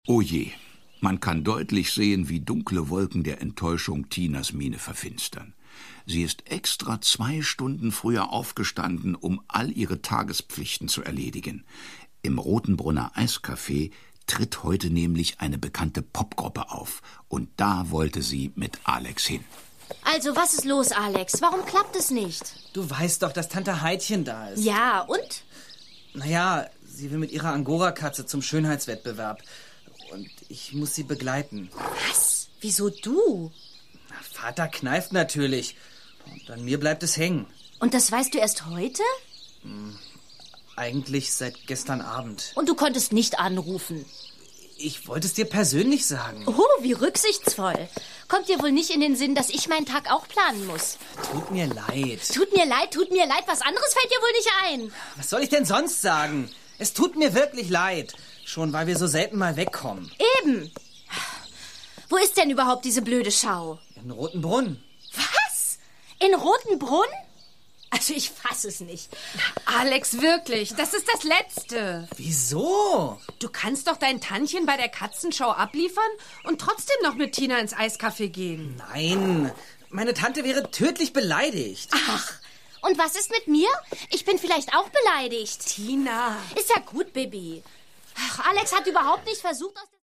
Oh je, man kann deutlich sehen, wie dunkle Wolken der Enttäuschung Tinas Miene verfinstern. Sie ist extra 2 Stunden früher aufgestanden, um all ihre Tagespflichten zu erledigen. Im Rotenbrunner Eiscafé tritt heute nämlich eine bekannte Popgruppe auf. Und da wollte sie mit Alex hin. Also, was ist los, Alex? Warum klappt es nicht? Du weißt doch, dass Tante Heidchen da ist. Ja, und? Naja, sie will mit ihrer Angora-Katze zum Schönheitswettbewerb. Und ich muss sie begleiten. Was? Wieso du? Na, Vater kneift natürlich. Und an mir bleibt es hängen. Und das weißt du erst heute? Eigentlich seit gestern Abend. Und du konntest nicht anrufen? Ich wollte es dir persönlich sagen. Oh, wie rücksichtsvoll. Kommt dir wohl nicht in den Sinn, dass ich meinen Tag auch planen muss? Tut mir leid. Tut mir leid. Was anderes fällt dir wohl nicht ein. Was soll ich denn sonst sagen? Es tut mir wirklich leid. Schon weil wir so selten mal wegkommen. Eben. Wo ist denn überhaupt diese blöde Schau? In Rotenbrunn. Was? In Rotenbrunn? Also ich fass es nicht. Alex, wirklich, das ist das Letzte. Wieso? Du kannst doch dein Tantchen bei der Katzenschau abliefern und trotzdem noch mit Tina ins Eiscafé gehen. Nein, meine Tante wäre tödlich beleidigt. Ach, und was ist mit mir? Ich bin vielleicht auch beleidigt. Tina. Ist ja gut, Bibi. Ach, Alex hat überhaupt nicht versucht, aus